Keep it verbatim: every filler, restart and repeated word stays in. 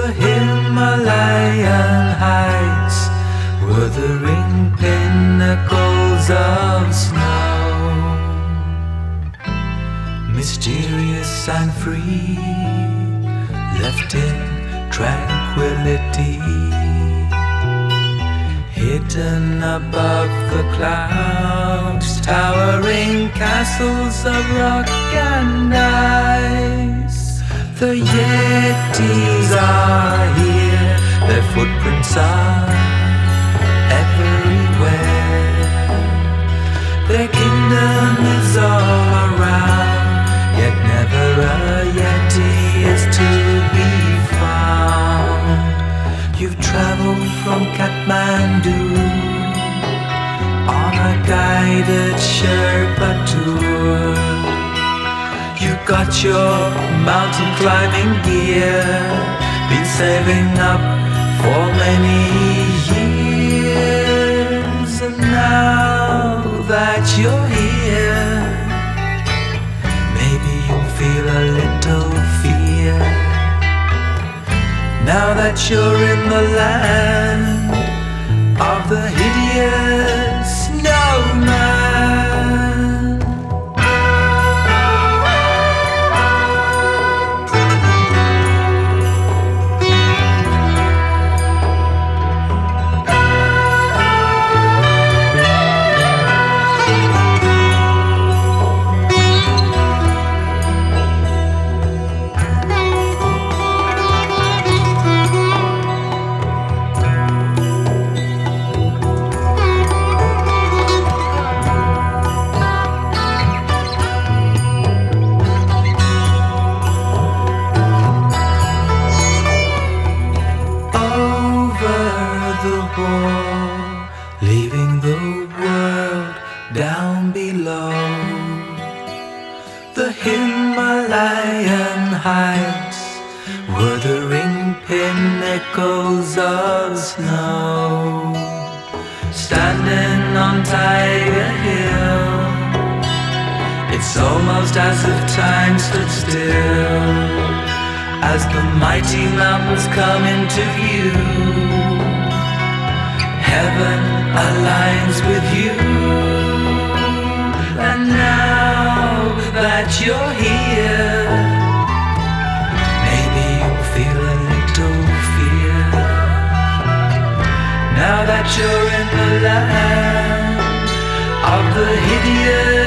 The Himalayan heights were the ring pinnacles of snow, mysterious and free, left in tranquility, hidden above the clouds, towering castles of rock and ice. The Yetis are here, their footprints are everywhere. Their kingdom is all around, yet never a Yeti is to be found. You've traveled from Kathmandu on a guided Sherpa tour. You got your mountain climbing gear, been saving up for many years, and now that you're here, maybe you'll feel a little fear. Now that you're in the land of the hideous snowman. Leaving the world down below. The Himalayan heights were the ring pinnacles of snow. Standing on Tiger Hill, it's almost as if time stood still as the mighty mountains come into view. Heaven aligns with you, and now that you're here, maybe you'll feel a little fear. Now that you're in the land of the hideous